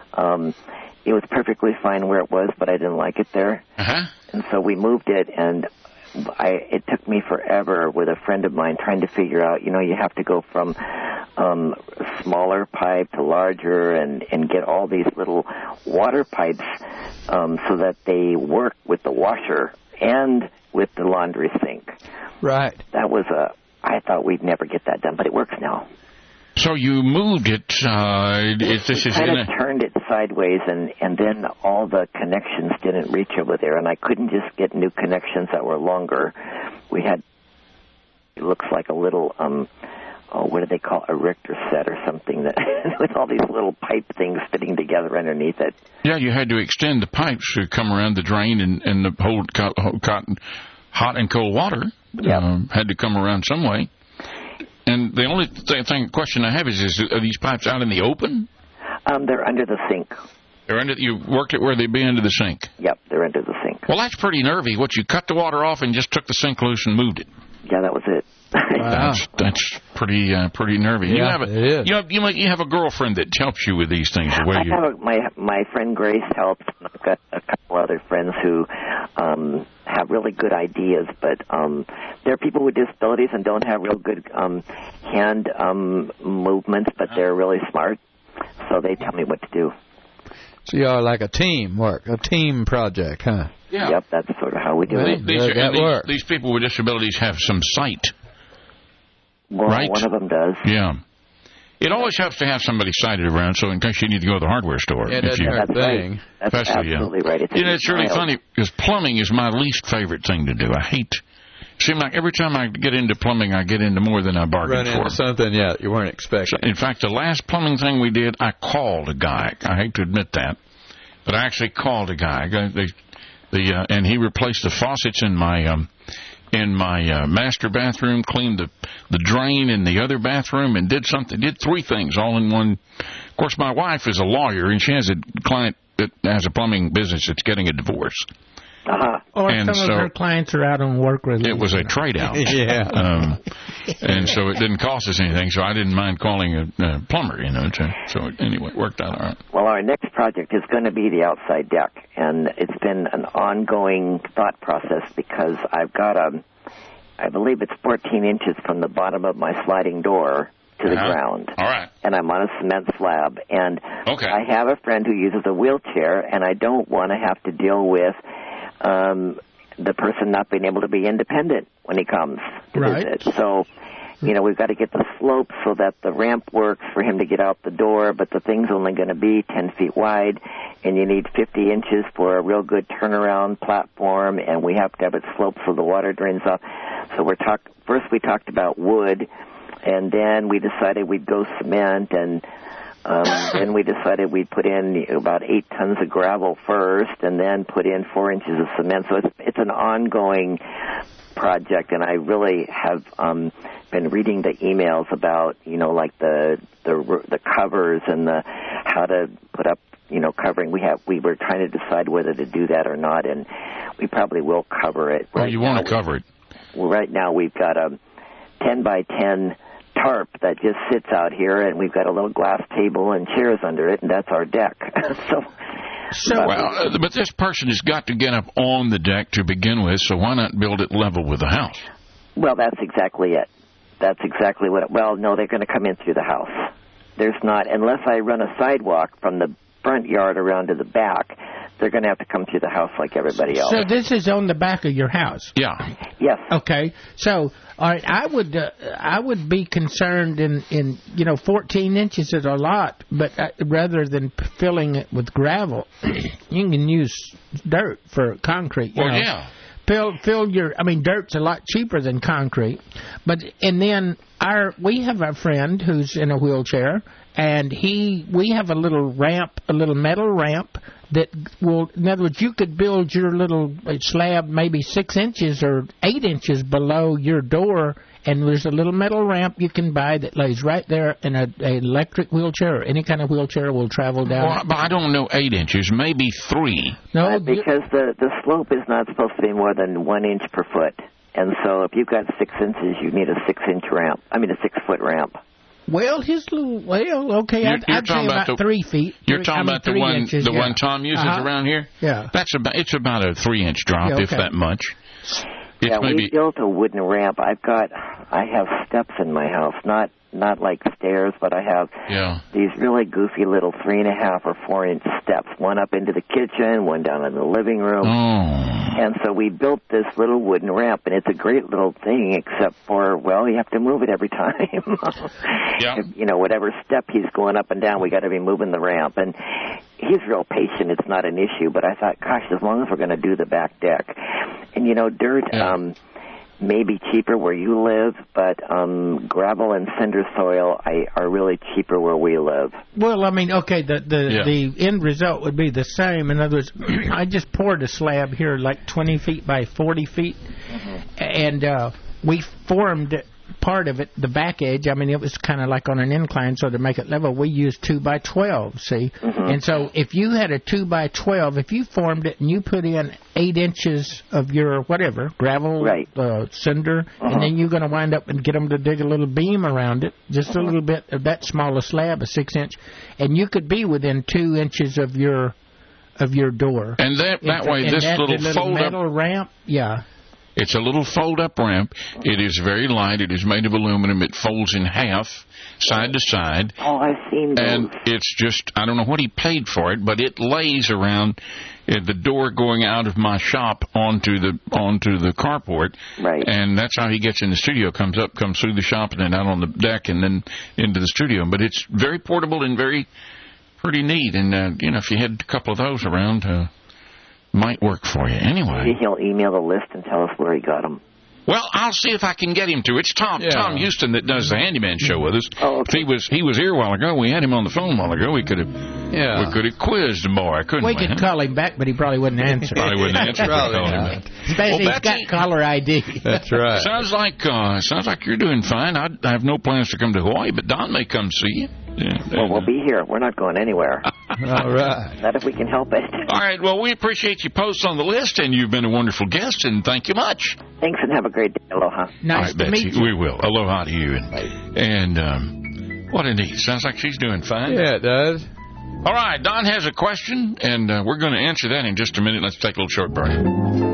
it was perfectly fine where it was, but I didn't like it there. Uh-huh. And so we moved it, and it took me forever with a friend of mine trying to figure out, you have to go from smaller pipe to larger and get all these little water pipes so that they work with the washer and with the laundry sink. Right. That was I thought we'd never get that done, but it works now. So you moved it. This is kind of turned it sideways, and then all the connections didn't reach over there, and I couldn't just get new connections that were longer. We had, it looks like a little, what do they call a Richter set or something, that with all these little pipe things fitting together underneath it. Yeah, you had to extend the pipes to come around the drain and the hold hot and cold water. Yep. Had to come around some way. And the only question I have is are these pipes out in the open? They're under the sink. You worked it where they'd be under the sink? Yep, they're under the sink. Well, that's pretty nervy. What, you cut the water off and just took the sink loose and moved it? Yeah, that was it. Wow. That's pretty nervy. Yeah, it is. You have a girlfriend that helps you with these things. My friend Grace helps. I've got a couple other friends who have really good ideas, but they're people with disabilities and don't have real good hand movements, but they're really smart, so they tell me what to do. So you are like a team project, huh? Yeah. Yep, that's sort of how we do it. These people with disabilities have some sight. Well, right? One of them does. Yeah. It always helps to have somebody sighted around, so in case you need to go to the hardware store. Yeah, that's right. That's absolutely right. It's really funny, because plumbing is my least favorite thing to do. I hate... Seems like every time I get into plumbing, I get into more than I bargained for. Run into something, you weren't expecting. So, in fact, the last plumbing thing we did, I called a guy. I hate to admit that, but I actually called a guy. And he replaced the faucets in my master bathroom, cleaned the drain in the other bathroom, and did three things all in one. Of course, my wife is a lawyer, and she has a client that has a plumbing business that's getting a divorce. Uh-huh. Or some of her clients are out on work release. It was a trade-out. Yeah. And so it didn't cost us anything, so I didn't mind calling a plumber, So anyway, it worked out all right. Well, our next project is going to be the outside deck, and it's been an ongoing thought process because I've got I believe it's 14 inches from the bottom of my sliding door to the ground. All right. And I'm on a cement slab. And I have a friend who uses a wheelchair, and I don't want to have to deal with the person not being able to be independent when he comes to visit. So we've got to get the slope so that the ramp works for him to get out the door, but the thing's only going to be 10 feet wide, and you need 50 inches for a real good turnaround platform, and we have to have it sloped so the water drains off. So first we talked about wood, and then we decided we'd go cement, and then we decided we'd put in about 8 tons of gravel first, and then put in 4 inches of cement. So it's an ongoing project, and I really have been reading the emails about like the covers and how to put up covering. We were trying to decide whether to do that or not, and we probably will cover it. Well, you want to cover it. Well, right now we've got a 10 by 10 tarp that just sits out here, and we've got a little glass table and chairs under it, and that's our deck. But this person has got to get up on the deck to begin with, so why not build it level with the house? Well, that's exactly it. That's exactly what well, no, they're going to come in through the house. There's not, unless I run a sidewalk from the front yard around to the back, they're going to have to come through the house like everybody else. So this is on the back of your house? Yeah. Yes. Okay. So, all right, I would be concerned in 14 inches is a lot, but rather than filling it with gravel, you can use dirt for concrete. Yeah. Dirt's a lot cheaper than concrete. And then we have a friend who's in a wheelchair, and we have a little metal ramp that will, in other words, you could build your little slab maybe 6 inches or 8 inches below your door, and there's a little metal ramp you can buy that lays right there, and an electric wheelchair or any kind of wheelchair will travel down. Well, but I don't know 8 inches, maybe 3. No, because the slope is not supposed to be more than 1 inch per foot. And so if you've got 6 inches, you need a 6-inch ramp. I mean, a 6-foot ramp. Well, okay, I'd say about 3 feet. You're talking about the one inches, one Tom uses around here? Yeah. It's about a 3-inch drop, if that much. We built a wooden ramp. I have steps in my house, not like stairs, but I have these really goofy little 3.5 or 4-inch steps, one up into the kitchen, one down in the living room. And so we built this little wooden ramp, and it's a great little thing, except for, you have to move it every time. Whatever step he's going up and down, we got to be moving the ramp. And he's real patient. It's not an issue. But I thought, gosh, as long as we're going to do the back deck. And, dirt may be cheaper where you live, but gravel and cinder soil are really cheaper where we live. Well, the end result would be the same. In other words, I just poured a slab here like 20 feet by 40 feet, and we formed part of it, the back edge. I mean, it was kind of like on an incline, so to make it level, we used 2 by 12. See, and so if you had a 2 by 12, if you formed it and you put in 8 inches of your whatever gravel, cinder, and then you're going to wind up and get them to dig a little beam around it, just a little bit of that smaller slab, a 6-inch, and you could be within 2 inches of your door. And that way, this little fold-up metal ramp, It's a little fold-up ramp. It is very light. It is made of aluminum. It folds in half, side to side. Oh, I've seen those. And it's just, I don't know what he paid for it, but it lays around the door going out of my shop onto the carport. Right. And that's how he gets in the studio, comes through the shop and then out on the deck and then into the studio. But it's very portable and pretty neat. And, if you had a couple of those around, might work for you. Anyway. Maybe he'll email the list and tell us where he got them. Well, I'll see if I can get him to. It's Tom Houston that does the Handyman Show with us. Oh, okay. He was here a while ago. We had him on the phone a while ago. We could have quizzed the boy, couldn't we? We could call him back, but he probably wouldn't answer. Especially he's got caller ID. That's right. Sounds like you're doing fine. I have no plans to come to Hawaii, but Don may come see you. Well, we'll be here. We're not going anywhere. All right. Not if we can help it. All right. Well, we appreciate you posts on the list, and you've been a wonderful guest, and thank you much. Thanks, and have a great day. Aloha. Nice to meet you. We will. Aloha to you. And what a neat. Sounds like she's doing fine. Yeah, it does. All right. Don has a question, and we're going to answer that in just a minute. Let's take a little short break.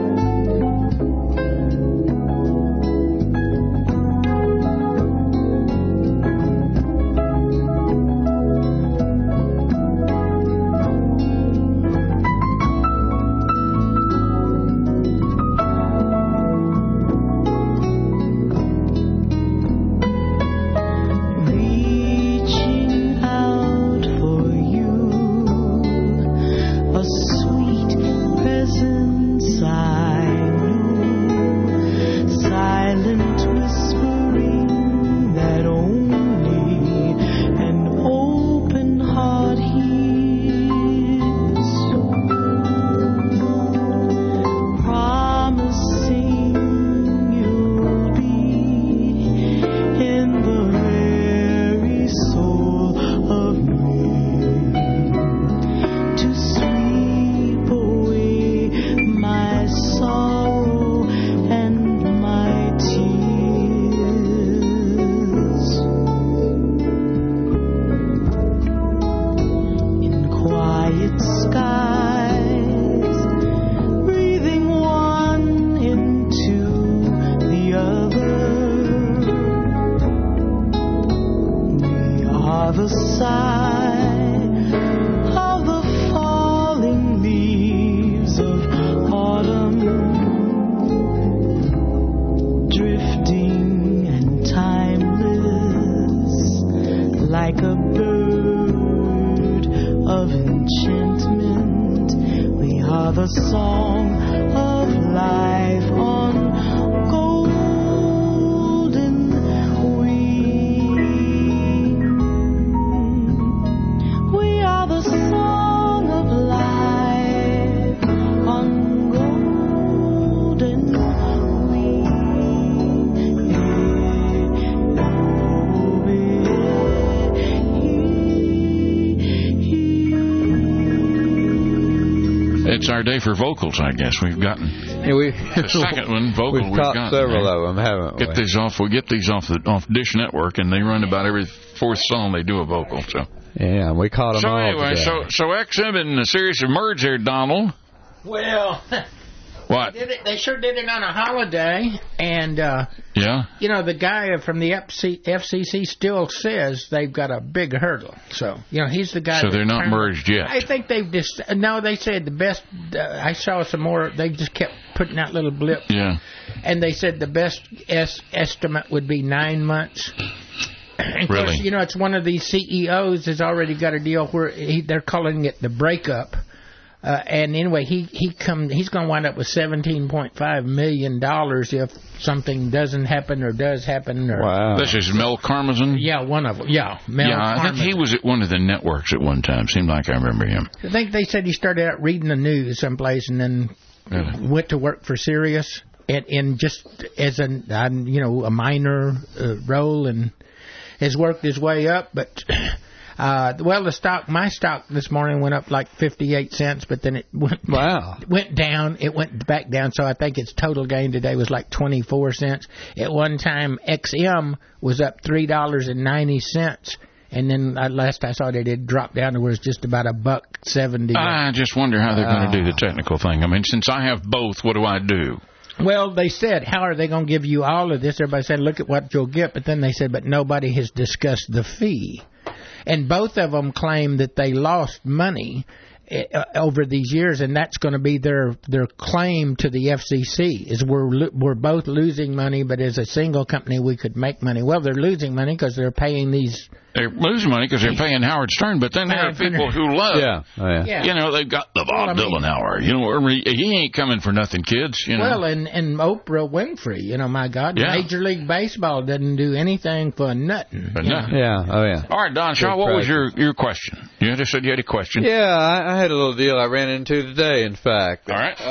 are the sigh of the falling leaves of autumn, drifting and timeless, like a bird of enchantment. We are the song of life on golden wing. We are the song of life on golden wing. It's our day for vocals, I guess. We've gotten the second one, vocal. We've caught several of them, haven't we? We get these off Dish Network, and they run about every fourth song they do a vocal. So yeah, we caught them all anyway, today. so XM in the series of merge here, Donald. Well, What? they sure did it on a holiday, and Yeah. you know, the guy from the FCC still says they've got a big hurdle. So, you know, he's the guy. So they're not turned- merged yet. I think they've just no. They said the best. I saw some more. They just kept putting out little blips. Yeah. And they said the best estimate would be 9 months. And of Really? course, you know, it's one of these CEOs has already got a deal where they're calling it the breakup. And anyway, he's going to wind up with $17.5 million if something doesn't happen or does happen. Or, Wow. This is Mel Karmazin. Yeah, one of them. Yeah, Mel I think he Karmazin. was at one of the networks at one time. Seemed like I remember him. I think they said he started out reading the news someplace and then Really? went to work for Sirius and just as a minor role, and has worked his way up. But my stock this morning went up like 58 cents, but then it went down. It went back down, so I think its total gain today was like 24 cents. At one time, XM was up $3.90. And then last I saw it had dropped down to where it's just about $1.70. I just wonder how they're going to do the technical thing. I mean, since I have both, what do I do? Well, they said, how are they going to give you all of this? Everybody said, look at what you'll get. But then they said, but nobody has discussed the fee. And both of them claim that they lost money over these years, and that's going to be their claim to the FCC, is we're both losing money, but as a single company we could make money. Well, they're losing money because they're paying these... They're losing money because they're paying Howard Stern, but then there are people who love... Yeah. Oh, yeah. Yeah. You know, they've got the Bob Dylan hour. You know, he ain't coming for nothing, kids. You know. Well, and Oprah Winfrey, you know, my God, Yeah. Major League Baseball doesn't do anything for nothing. But you no. know. Yeah. Oh, yeah. All right, Don Shaw, what was your question? You just said you had a question. Yeah, I had a little deal I ran into today, in fact. All right.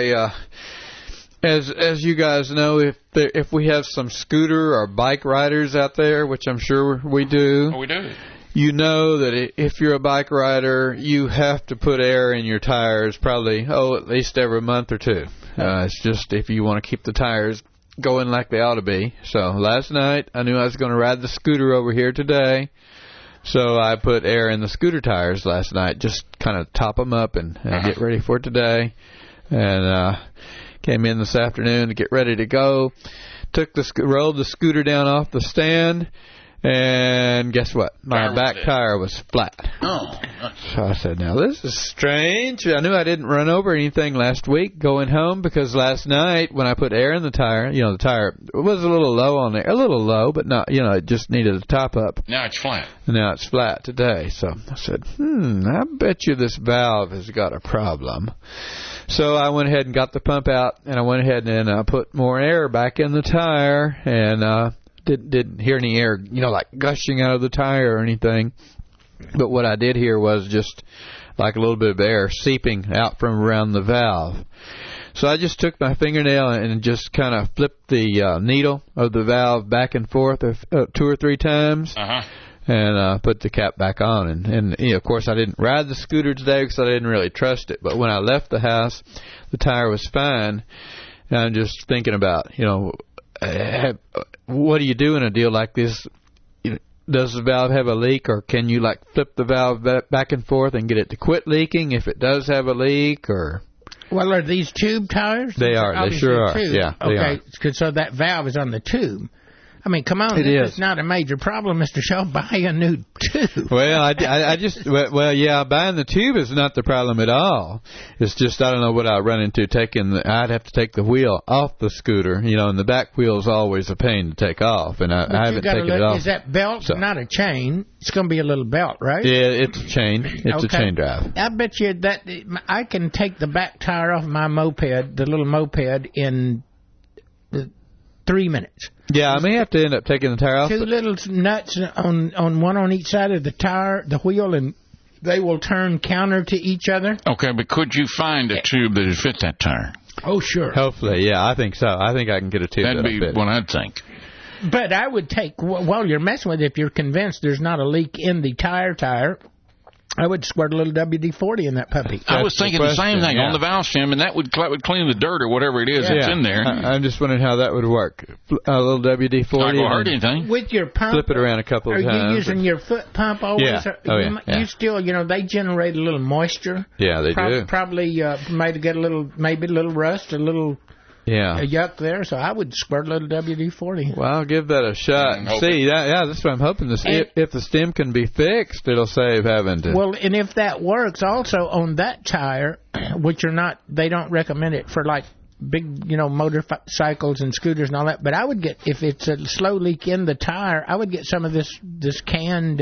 As you guys know, if we have some scooter or bike riders out there, which I'm sure we do, Oh, we do. you know that if you're a bike rider, you have to put air in your tires probably, at least every month or two. It's just if you want to keep the tires going like they ought to be. So last night, I knew I was going to ride the scooter over here today. So I put air in the scooter tires last night, just kind of top them up and get ready for today. And came in this afternoon to get ready to go. Rolled the scooter down off the stand, and guess what? My back tire was flat. Oh. So I said, now this is strange. I knew I didn't run over anything last week going home, because last night when I put air in the tire, the tire was a little low on there. A little low, but not, it just needed a top up. Now it's flat. Now it's flat today. So I said, I bet you this valve has got a problem. So I went ahead and got the pump out, and I went ahead and put more air back in the tire, and didn't hear any air, like gushing out of the tire or anything. But what I did hear was just like a little bit of air seeping out from around the valve. So I just took my fingernail and just kind of flipped the needle of the valve back and forth 2 or 3 times. Uh-huh. And put the cap back on. And of course, I didn't ride the scooter today because I didn't really trust it. But when I left the house, the tire was fine. And I'm just thinking about, what do you do in a deal like this? Does the valve have a leak, or can you flip the valve back and forth and get it to quit leaking if it does have a leak? Or Well, are these tube tires? They are. They Obviously sure are. tube. Yeah, they are. Okay, so that valve is on the tube. I mean, come on, It this is. not a major problem, Mr. Shaw. Buy a new tube. Well, I just buying the tube is not the problem at all. It's just I don't know what I run into I'd have to take the wheel off the scooter, and the back wheel is always a pain to take off, and I haven't taken it off. Is that belt not a chain? It's going to be a little belt, right? Yeah, it's a chain. It's a chain drive. I bet you that I can take the back tire off my moped, the little moped, in 3 minutes. Yeah, I may have to end up taking the tire off. Two little nuts on one on each side of the tire, the wheel, and they will turn counter to each other. Okay, but could you find a tube that would fit that tire? Oh, sure. Hopefully, yeah, I think so. I think I can get a tube that'd be fit. what I'd think. But I would take, while you're messing with it, if you're convinced there's not a leak in the tire, I would squirt a little WD-40 in that puppy. I was thinking the same thing on the valve stem, and that would clean the dirt or whatever it is that's in there. I'm just wondering how that would work. A little WD-40. Not going to hurt anything. With your pump, flip it around a couple of times. Are you using your foot pump always? Yeah. You still, they generate a little moisture. Yeah, they do. Probably might get maybe a little rust, a little yuck there. So I would squirt a little WD-40. Well, I'll give that a shot. See, that's what I'm hoping to see. If the stem can be fixed, it'll save having to. Well, and if that works, also on that tire, which they don't recommend it for like big, motorcycles and scooters and all that. But I would get, if it's a slow leak in the tire, I would get some of this canned.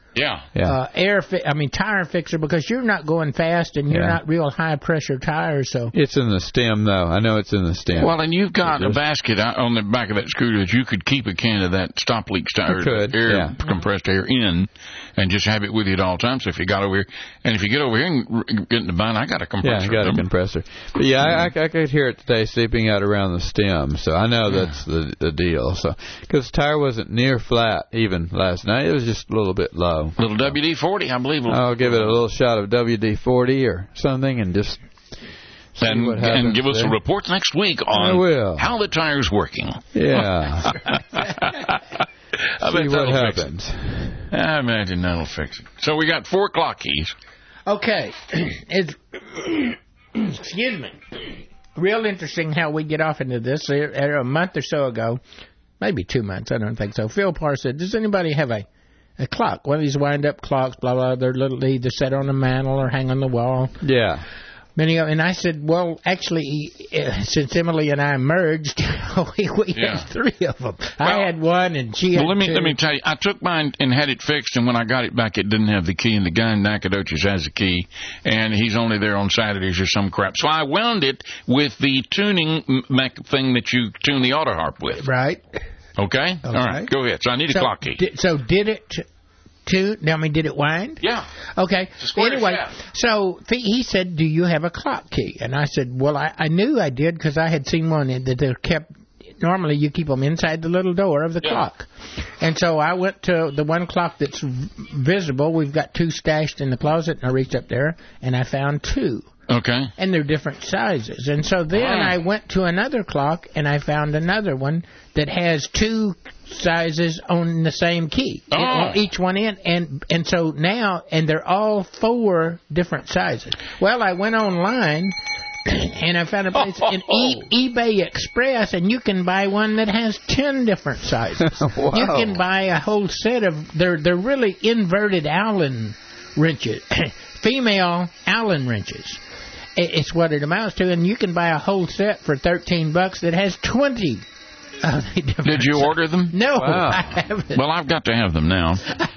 Tire fixer, because you're not going fast and you're not real high pressure tires. So it's in the stem, though. I know it's in the stem. Well, and you've got a basket on the back of that scooter that you could keep a can of that stop leak tire, compressed air in, and just have it with you at all times. So if you got over here, and if you get over here and get in the bind, I got a compressor. Yeah, I got a compressor. But I could hear it today seeping out around the stem, so I know that's the deal. So because the tire wasn't near flat even last night, it was just a little bit low. Little WD-40, I believe. I'll give it a little shot of WD-40 or something and just see what happens. And give us a report next week on how the tire's working. Yeah. See what happens. I imagine that'll fix it. So we got 4 clock keys. Okay. Excuse me. Real interesting how we get off into this. A month or so ago, maybe 2 months, I don't think so, Phil Parr said, does anybody have a clock, one of these wind-up clocks, blah, blah, they're either set on a mantle or hang on the wall. Yeah. And I said, well, actually, since Emily and I merged, we had 3 of them. I had one, and she had 2. Let me tell you, I took mine and had it fixed, and when I got it back, it didn't have the key, and the guy in Nacogdoches has the key, and he's only there on Saturdays or some crap. So I wound it with the tuning thing that you tune the auto harp with. Right. Okay? All right, go ahead. So I need a clock key. Did it did it wind? Yeah. Okay. Anyway, so he said, do you have a clock key? And I said, well, I knew I did because I had seen one that they kept. Normally you keep them inside the little door of the clock. And so I went to the one clock that's visible. We've got 2 stashed in the closet, and I reached up there, and I found 2. Okay. And they're different sizes. And so then I went to another clock, and I found another one that has 2 sizes on the same key. Each one in. And so now, and they're all 4 different sizes. Well, I went online, and I found a place in eBay Express, and you can buy one that has 10 different sizes. Wow. You can buy a whole set of, they're really inverted Allen wrenches, female Allen wrenches. It's what it amounts to, and you can buy a whole set for $13 that has 20. Did you order them? No, I haven't. Well, I've got to have them now.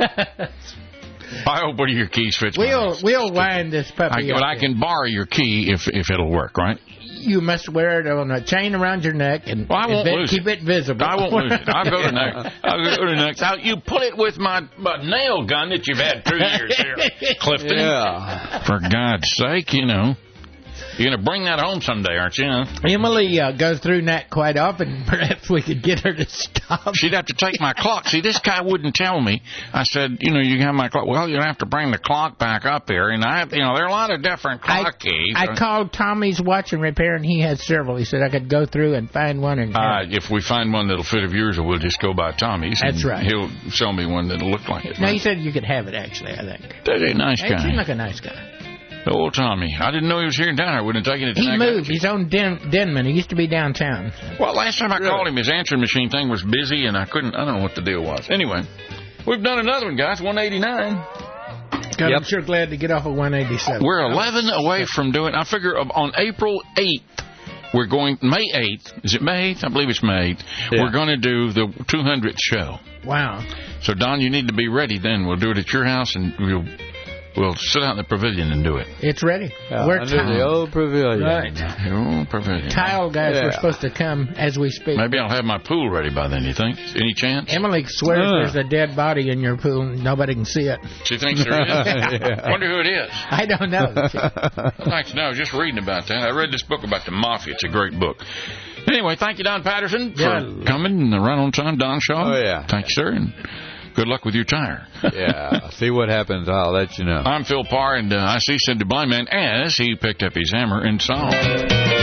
I hope one of your keys fits. We'll wind this puppy up. But I can borrow your key if it'll work, right? You must wear it on a chain around your neck and keep it visible. I won't lose it. I'll go to next. You put it with my nail gun that you've had 2 years here, Clifton. Yeah. For God's sake, You're going to bring that home someday, aren't you? Emily goes through that quite often. Perhaps we could get her to stop. She'd have to take my clock. See, this guy wouldn't tell me. I said, you can have my clock. Well, you'll have to bring the clock back up here. And there are a lot of different clock keys. I called Tommy's Watch and Repair, and he has several. He said I could go through and find one. And if we find one that'll fit of yours, we'll just go by Tommy's. That's right. He'll show me one that'll look like it. No, he said you could have it, actually, I think. That's a nice guy. He seemed like a nice guy. Old Tommy. I didn't know he was here in town. I wouldn't have taken it to He moved. He's on Denman. He used to be downtown. Well, last time I called him, his answering machine thing was busy, and I don't know what the deal was. Anyway, We've done another one, guys. 189. God, I'm sure glad to get off of 187. We're 11 away from doing. I figure on April 8th. We're going, May 8th. Is it May 8th? I believe it's May 8th. Yeah. We're going to do the 200th show. Wow. So, Don, you need to be ready then. We'll do it at your house, and we'll sit out in the pavilion and do it. It's ready. We're under the old pavilion. Right. The old pavilion. Tile guys were supposed to come as we speak. Maybe I'll have my pool ready by then, you think? Any chance? Emily swears there's a dead body in your pool. Nobody can see it. She thinks there is? I wonder who it is. I don't know. I'd like to know. I was just reading about that. I read this book about the mafia. It's a great book. Anyway, thank you, Don Patterson, for coming right on time. Don Shaw. Oh, yeah. Thank you, sir. And good luck with your tire. Yeah. See what happens. I'll let you know. I'm Phil Parr, and I see Cindy Blindman as he picked up his hammer and saw.